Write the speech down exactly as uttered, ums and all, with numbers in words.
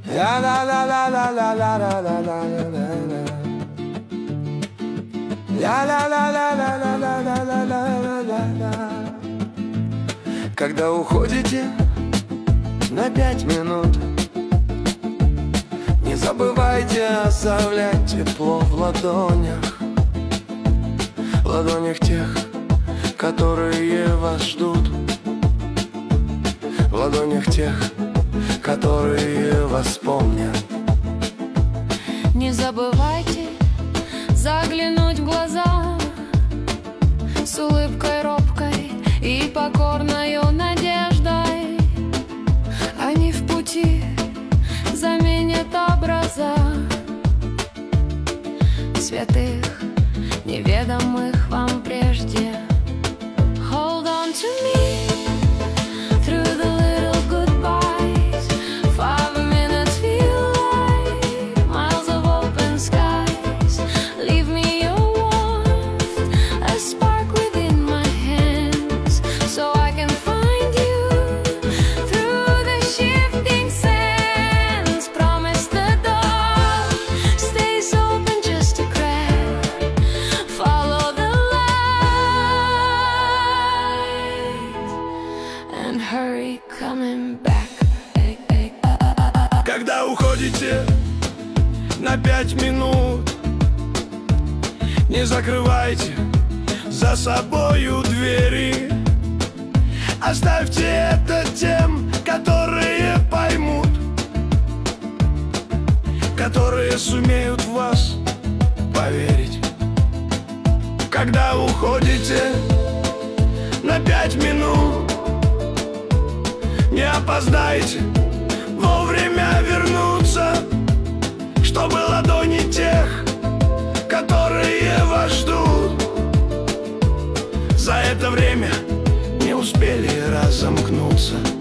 Когда уходите на пять минут, не забывайте оставлять тепло в ладонях, в ладонях тех, которые вас ждут, в ладонях тех, которые вас помнят. Не забывайте заглянуть в глаза с улыбкой робкой и покорною надеждой. Они в пути заменят образа святых, неведомых вам прежде. Hold on to me through the little goodbyes. Five minutes feel like miles of open skies. Leave me your warmth, a spark within my hands, so I can find you through the shifting sands. Promise the door stays open just a crack. Follow the and hurry coming back. Когда уходите на пять минут, не закрывайте за собою двери. Оставьте это тем, которые поймут, которые сумеют в вас поверить. Когда уходите на пять минут, не опоздайте вовремя вернуться, чтобы ладони тех, которые вас ждут, за это время не успели разомкнуться.